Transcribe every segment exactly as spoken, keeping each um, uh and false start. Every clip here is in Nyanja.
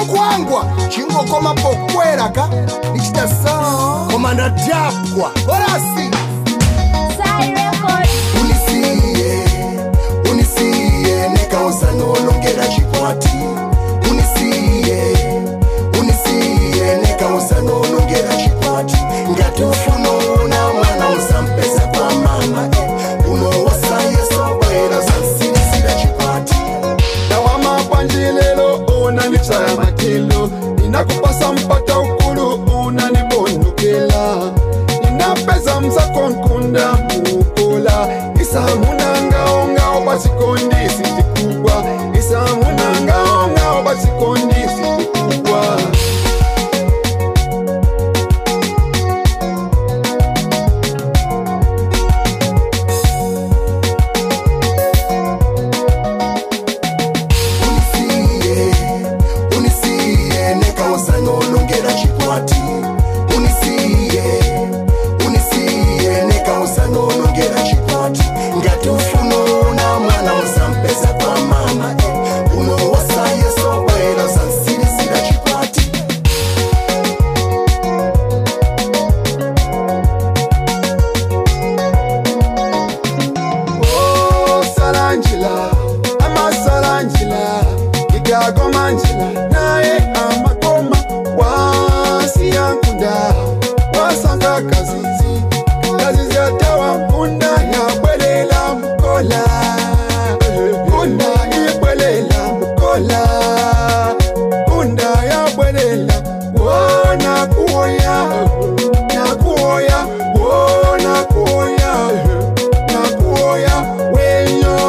kwangwa chingokoma pokweraka nichita sao koma ndadabwa orasi unisiye unisiye nekausanolongera chikwati unisiye unisiye nekausanolongera chikwati ngati ufunoona mwana usampeza kwa mama eh. unowasayesobwera sansirisira chikwati nawamapanjilelo unanichaya makilo ninakupasa mpata ukulu unanibondokela ninapeza mzakonkunda mukola isamunangaongao basikondisi tikugwa isamunangaongao basikondisi tikugwa nolongera chikwati unisiye unisiye nekausanolongera chikwati ngati ufunoona mwana usampeza kwa mama eh. unowasayesobwera sansirisira chikwati oh, salanjila amasalanjila igagomanjila naye ama wasiyankunda wasanga kazizi kazizi atawa mkunda yabwelela mkola kunda yabwelela mkola kunda yabwelela wona kuoya na kuoya wona kuoya na kuoya weyo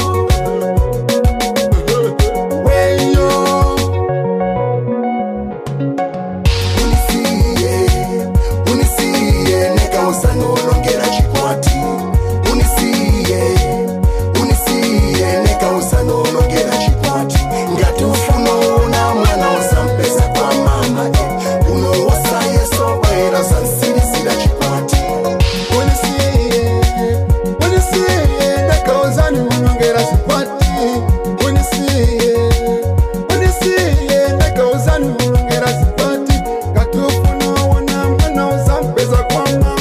nolongera chikwati unisiye unisiye nekausanolongera chikwati ngati ufunoona mwana usampeza kwa mama eh. unowasayesobwera sansirisira chikwati unisiye unisiye nekauzani unongera chikwati unisiye unisiye nekauzani unongera chikwati ngati ufunoona mwana usampeza kwa mama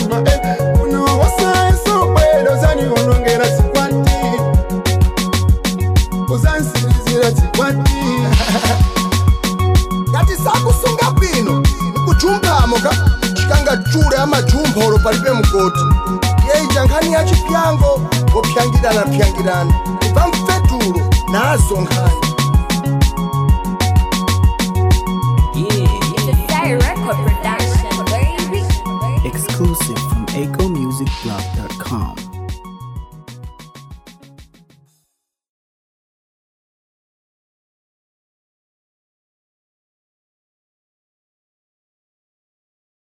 ngati sakusunga bwino nikujumphamoka chikanga chure amajumpholo palibe mkoti yeija nkhani ya chipyango wopyangirana pyangirana ibva mfetulo nazo nkhani Exclusive from echo music blog dot com.